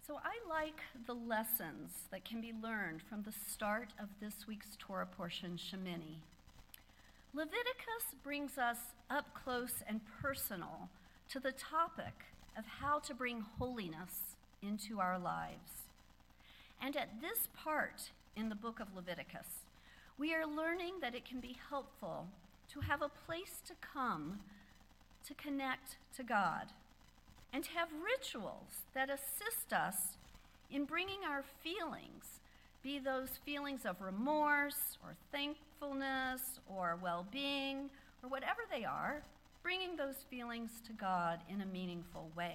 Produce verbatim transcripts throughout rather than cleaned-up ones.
So I like the lessons that can be learned from the start of this week's Torah portion, Shemini. Leviticus brings us up close and personal to the topic of how to bring holiness into our lives. And at this part in the book of Leviticus, we are learning that it can be helpful to have a place to come to connect to God and to have rituals that assist us in bringing our feelings, be those feelings of remorse or thankfulness or well-being or whatever they are, bringing those feelings to God in a meaningful way.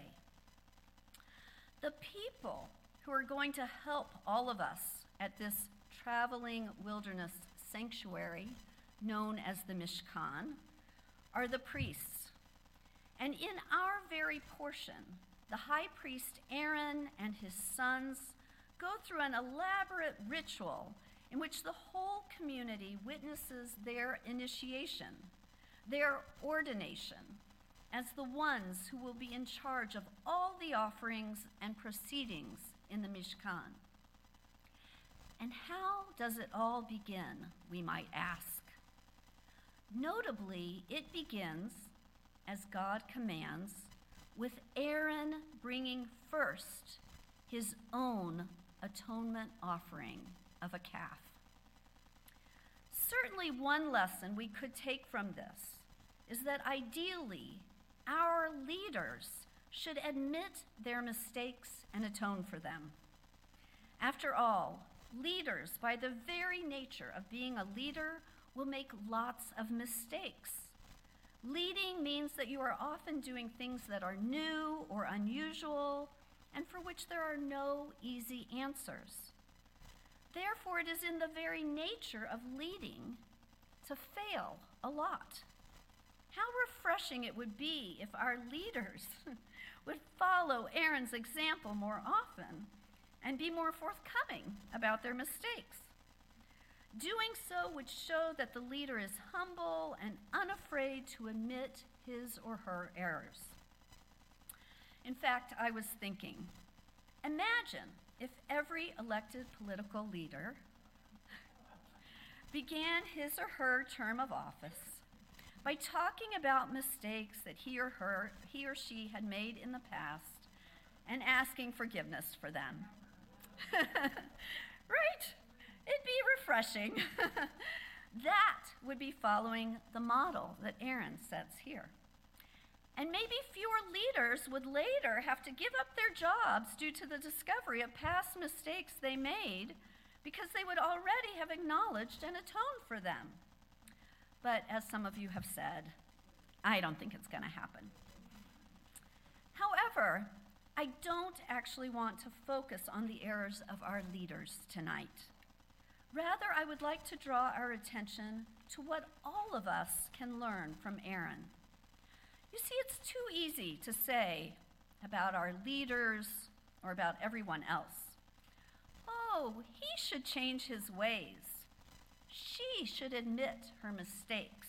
The people who are going to help all of us at this traveling wilderness sanctuary known as the Mishkan are the priests. And in our very portion, the high priest Aaron and his sons go through an elaborate ritual in which the whole community witnesses their initiation, their ordination, as the ones who will be in charge of all the offerings and proceedings in the Mishkan. And how does it all begin, we might ask? Notably, it begins, as God commands, with Aaron bringing first his own atonement offering of a calf. Certainly one lesson we could take from this is that ideally our leaders should admit their mistakes and atone for them. After all, leaders, by the very nature of being a leader, will make lots of mistakes. Leading means that you are often doing things that are new or unusual and for which there are no easy answers. Therefore, it is in the very nature of leading to fail a lot. How refreshing it would be if our leaders would follow Aaron's example more often and be more forthcoming about their mistakes. Doing so would show that the leader is humble and unafraid to admit his or her errors. In fact, I was thinking, imagine if every elected political leader began his or her term of office by talking about mistakes that he or her, he or she had made in the past and asking forgiveness for them. Right? It'd be refreshing. That would be following the model that Aaron sets here. And maybe fewer leaders would later have to give up their jobs due to the discovery of past mistakes they made because they would already have acknowledged and atoned for them. But as some of you have said, I don't think it's going to happen. However, I don't actually want to focus on the errors of our leaders tonight. Rather, I would like to draw our attention to what all of us can learn from Aaron. You see, it's too easy to say about our leaders or about everyone else, oh, he should change his ways. She should admit her mistakes.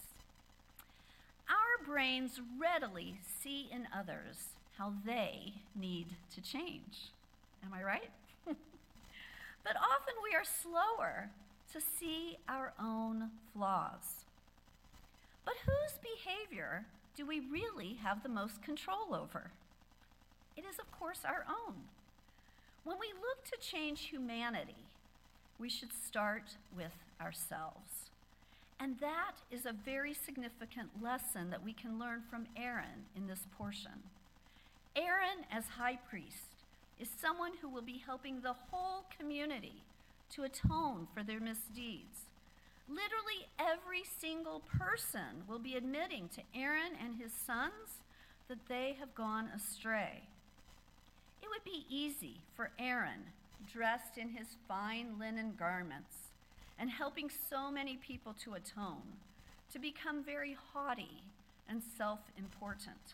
Our brains readily see in others how they need to change. Am I right? But often we are slower to see our own flaws. But whose behavior do we really have the most control over? It is, of course, our own. When we look to change humanity, we should start with ourselves. And that is a very significant lesson that we can learn from Aaron in this portion. Aaron, as high priest, is someone who will be helping the whole community to atone for their misdeeds. Literally every single person will be admitting to Aaron and his sons that they have gone astray. It would be easy for Aaron, dressed in his fine linen garments and helping so many people to atone, to become very haughty and self-important.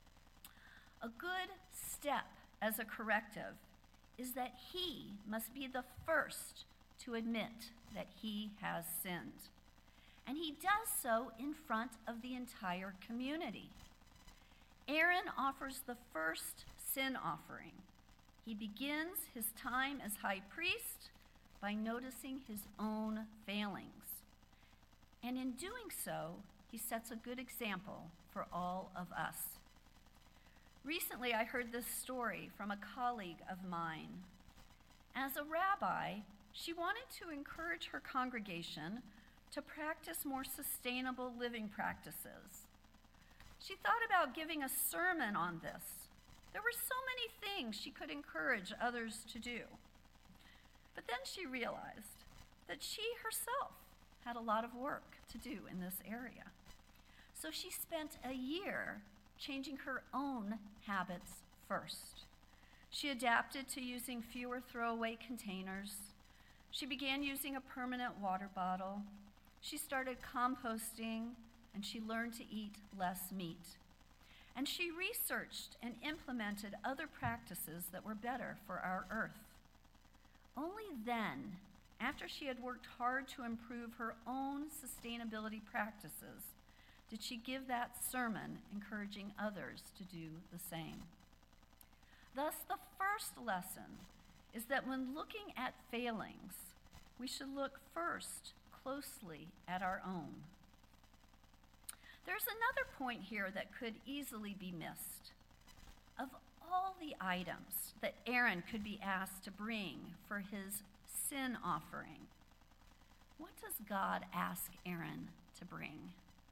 A good step as a corrective is that he must be the first to admit that he has sinned. And he does so in front of the entire community. Aaron offers the first sin offering. he begins his time as high priest by noticing his own failings. And in doing so, he sets a good example for all of us. Recently, I heard this story from a colleague of mine. As a rabbi, she wanted to encourage her congregation to practice more sustainable living practices. She thought about giving a sermon on this. There were so many things she could encourage others to do. But then she realized that she herself had a lot of work to do in this area. So she spent a year changing her own habits first. She adapted to using fewer throwaway containers. She began using a permanent water bottle. She started composting, and she learned to eat less meat. And she researched and implemented other practices that were better for our earth. Only then, after she had worked hard to improve her own sustainability practices, did she give that sermon encouraging others to do the same. Thus, the first lesson is that when looking at failings, we should look first closely at our own. There's another point here that could easily be missed. Of all the items that Aaron could be asked to bring for his sin offering, what does God ask Aaron to bring?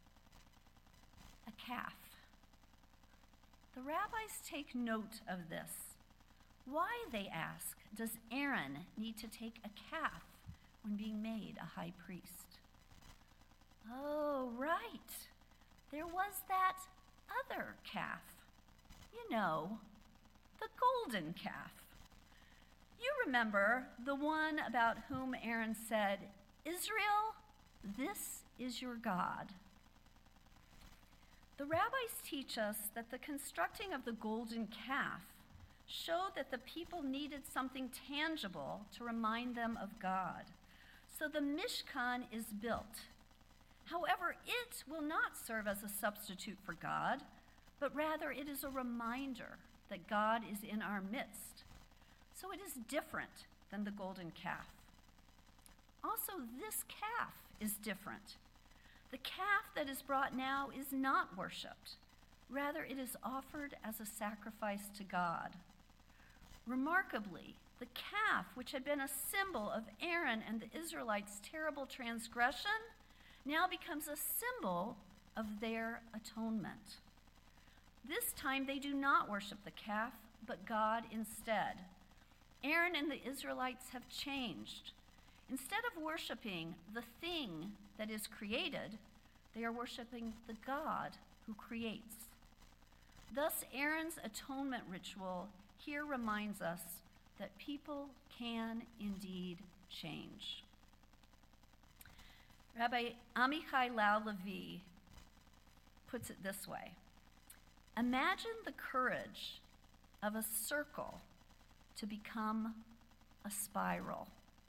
A calf. The rabbis take note of this. Why, they ask, does Aaron need to take a calf when being made a high priest? Oh, right. There was that other calf. You know, the golden calf. You remember the one about whom Aaron said, "Israel, this is your God." The rabbis teach us that the constructing of the golden calf showed that the people needed something tangible to remind them of God. So the Mishkan is built. However, it will not serve as a substitute for God, but rather it is a reminder that God is in our midst. So it is different than the golden calf. Also, this calf is different. The calf that is brought now is not worshipped. Rather, it is offered as a sacrifice to God. Remarkably, the calf, which had been a symbol of Aaron and the Israelites' terrible transgression, now becomes a symbol of their atonement. This time, they do not worship the calf, but God instead. Aaron and the Israelites have changed. Instead of worshiping the thing that is created, they are worshiping the God who creates. Thus, Aaron's atonement ritual here reminds us that people can indeed change. Rabbi Amichai Lau-Levi puts it this way: imagine the courage of a circle to become a spiral.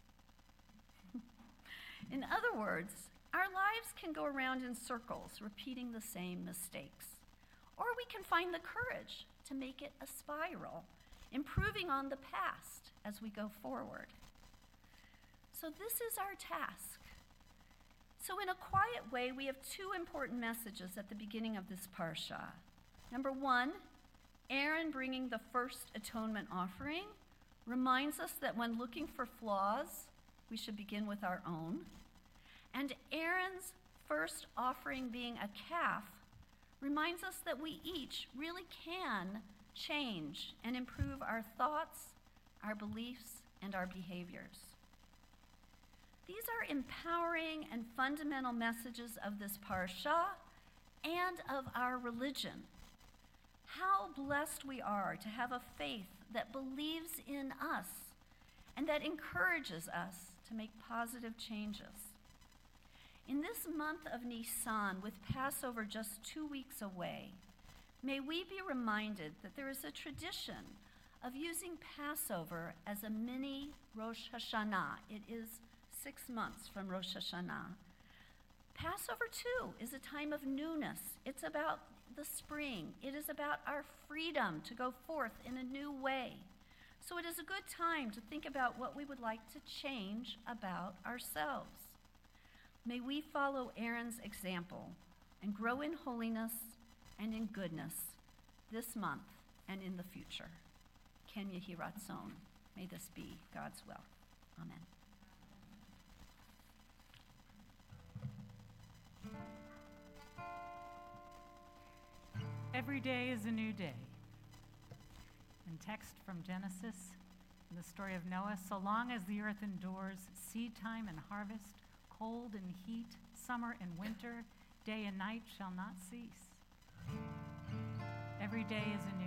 In other words, our lives can go around in circles, repeating the same mistakes. Or we can find the courage to make it a spiral, improving on the past as we go forward. So this is our task. So in a quiet way, we have two important messages at the beginning of this parsha. Number one, Aaron bringing the first atonement offering reminds us that when looking for flaws, we should begin with our own. And Aaron's first offering being a calf reminds us that we each really can change and improve our thoughts, our beliefs, and our behaviors. These are empowering and fundamental messages of this parsha and of our religion. How blessed we are to have a faith that believes in us and that encourages us to make positive changes. In this month of Nisan, with Passover just two weeks away, may we be reminded that there is a tradition of using Passover as a mini Rosh Hashanah. It is six months from Rosh Hashanah. Passover, too, is a time of newness. It's about the spring. It is about our freedom to go forth in a new way. So it is a good time to think about what we would like to change about ourselves. May we follow Aaron's example and grow in holiness and in goodness this month and in the future. Ken Yehi Ratzon. May this be God's will. Amen. Every day is a new day. In text from Genesis, in the story of Noah, so long as the earth endures, seed time and harvest, cold and heat, summer and winter, day and night shall not cease. Every day is a new